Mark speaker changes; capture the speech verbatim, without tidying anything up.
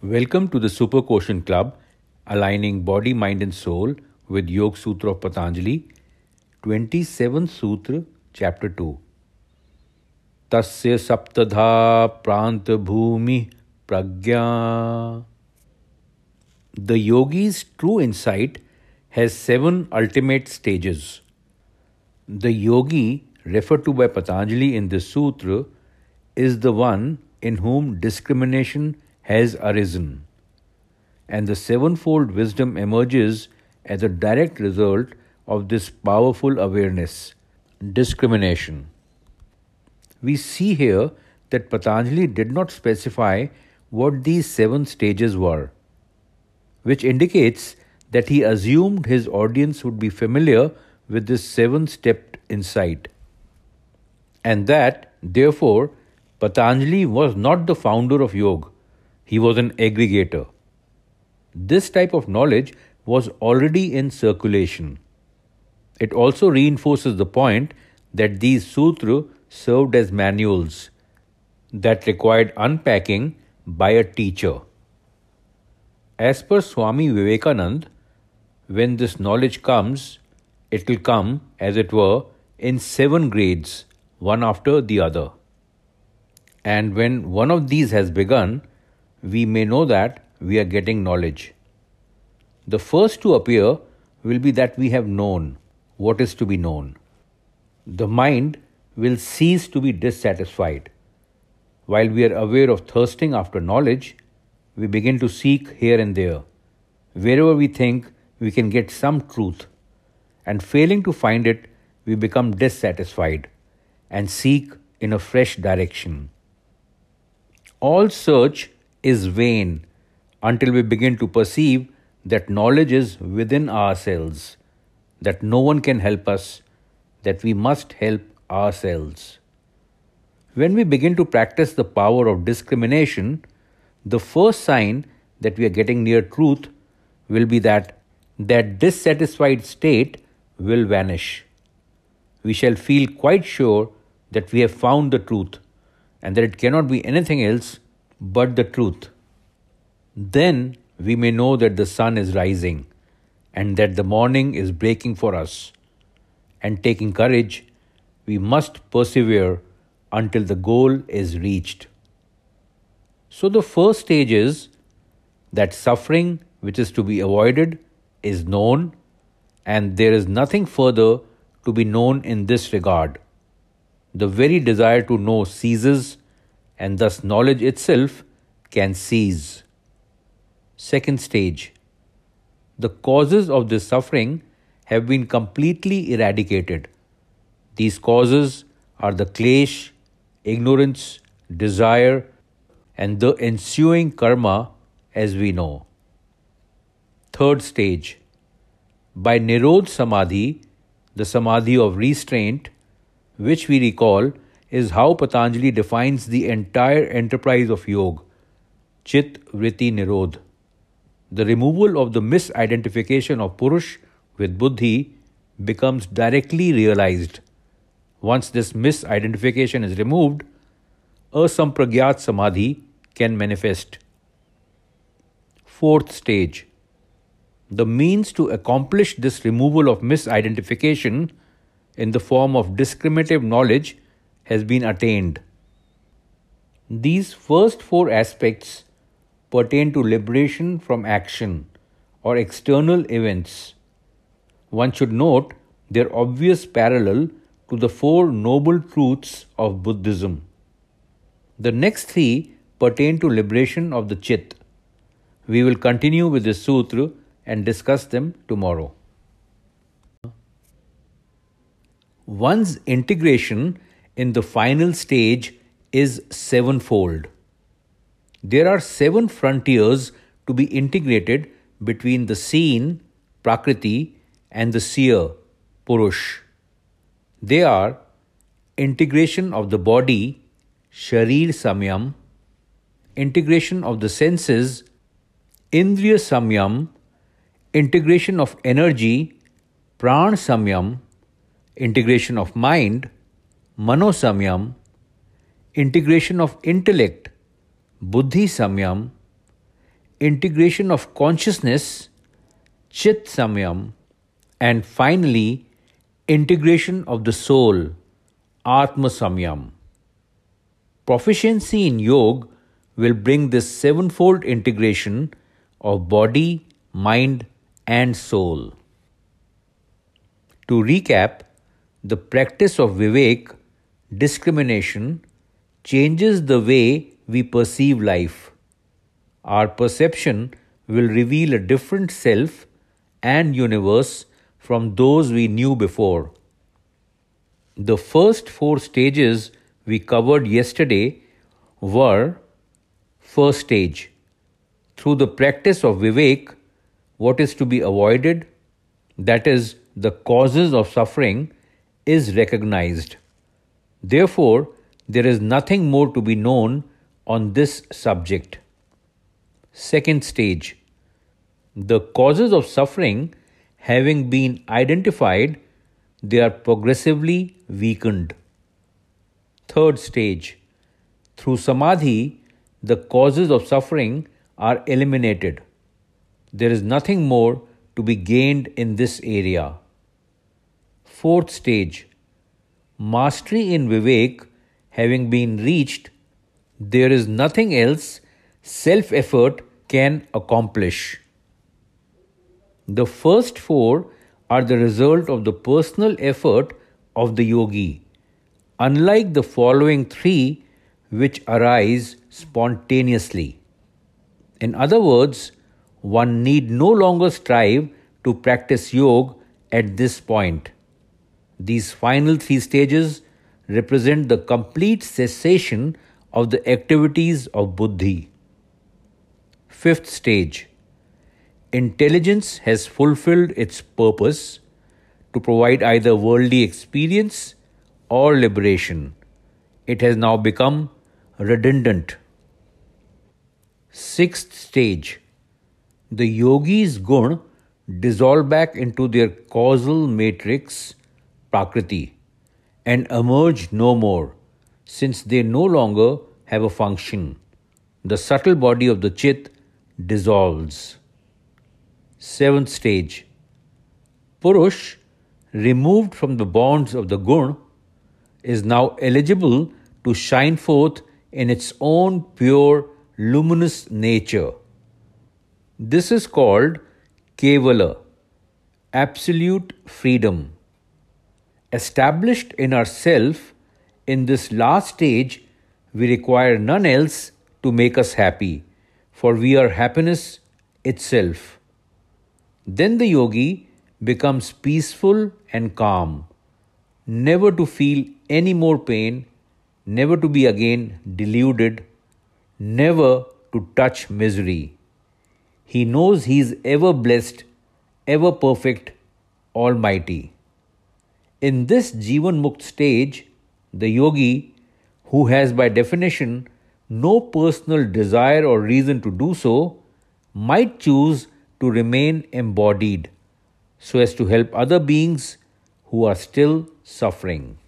Speaker 1: Welcome to the Super Quotient Club, aligning body, mind, and soul with Yog Sutra of Patanjali, twenty-seventh Sutra, Chapter two. Tasya saptadha pranta bhumi pragya. The yogi's true insight has seven ultimate stages. The yogi referred to by Patanjali in this sutra is the one in whom discrimination has arisen, and the sevenfold wisdom emerges as a direct result of this powerful awareness, discrimination. We see here that Patanjali did not specify what these seven stages were, which indicates that he assumed his audience would be familiar with this seven-stepped insight, and that, therefore, Patanjali was not the founder of yoga, he was an aggregator. This type of knowledge was already in circulation. It also reinforces the point that these sutras served as manuals that required unpacking by a teacher. As per Swami Vivekananda, when this knowledge comes, it will come, as it were, in seven grades, one after the other. And when one of these has begun, we may know that we are getting knowledge. The first to appear will be that we have known what is to be known. The mind will cease to be dissatisfied. While we are aware of thirsting after knowledge, we begin to seek here and there, wherever we think we can get some truth, and failing to find it, we become dissatisfied and seek in a fresh direction. All search is vain until we begin to perceive that knowledge is within ourselves, that no one can help us, that we must help ourselves. When we begin to practice the power of discrimination, the first sign that we are getting near truth will be that that dissatisfied state will vanish. We shall feel quite sure that we have found the truth and that it cannot be anything else but the truth. Then we may know that the sun is rising and that the morning is breaking for us. And taking courage, we must persevere until the goal is reached. So the first stage is that suffering which is to be avoided is known, and there is nothing further to be known in this regard. The very desire to know ceases, and thus knowledge itself can cease. Second stage. The causes of this suffering have been completely eradicated. These causes are the klesh, ignorance, desire, and the ensuing karma, as we know. Third stage. By Nirodha Samadhi, the Samadhi of restraint, which we recall is how Patanjali defines the entire enterprise of yoga, Chit Vritti Nirodha. The removal of the misidentification of Purush with Buddhi becomes directly realized. Once this misidentification is removed, Asampragyat Samadhi can manifest. Fourth stage. The means to accomplish this removal of misidentification in the form of discriminative knowledge has been attained. These first four aspects pertain to liberation from action or external events. One should note their obvious parallel to the four noble truths of Buddhism. The next three pertain to liberation of the Chit. We will continue with this sutra and discuss them tomorrow. One's integration in the final stage is sevenfold. There are seven frontiers to be integrated between the seen, Prakriti, and the seer, Purush. They are integration of the body, Sharir Samyam, integration of the senses, Indriya Samyam, integration of energy, Pran Samyam, integration of mind, Mano Samyam, integration of intellect, Buddhi Samyam, integration of consciousness, Chit Samyam, and finally, integration of the soul, Atma Samyam. Proficiency in yoga will bring this sevenfold integration of body, mind, and soul. To recap, the practice of Vivek, discrimination, changes the way we perceive life. Our perception will reveal a different self and universe from those we knew before. The first four stages we covered yesterday were: first stage, through the practice of Vivek, what is to be avoided, that is, the causes of suffering, is recognized. Therefore, there is nothing more to be known on this subject. Second stage, the causes of suffering having been identified, they are progressively weakened. Third stage, through Samadhi, the causes of suffering are eliminated. There is nothing more to be gained in this area. Fourth stage, mastery in Vivek having been reached, there is nothing else self-effort can accomplish. The first four are the result of the personal effort of the yogi, unlike the following three which arise spontaneously. In other words, one need no longer strive to practice yoga at this point. These final three stages represent the complete cessation of the activities of buddhi. Fifth stage, intelligence has fulfilled its purpose to provide either worldly experience or liberation. It has now become redundant. Sixth stage, the yogi's gun dissolve back into their causal matrix, Prakriti, and emerge no more, since they no longer have a function. The subtle body of the Chit dissolves. Seventh stage, Purush, removed from the bonds of the Gun, is now eligible to shine forth in its own pure, luminous nature. This is called Kevala, absolute freedom. Established in ourself, in this last stage, we require none else to make us happy, for we are happiness itself. Then the yogi becomes peaceful and calm, never to feel any more pain, never to be again deluded, never to touch misery. He knows he is ever blessed, ever perfect, almighty. In this Jivan Mukt stage, the yogi, who has by definition no personal desire or reason to do so, might choose to remain embodied so as to help other beings who are still suffering.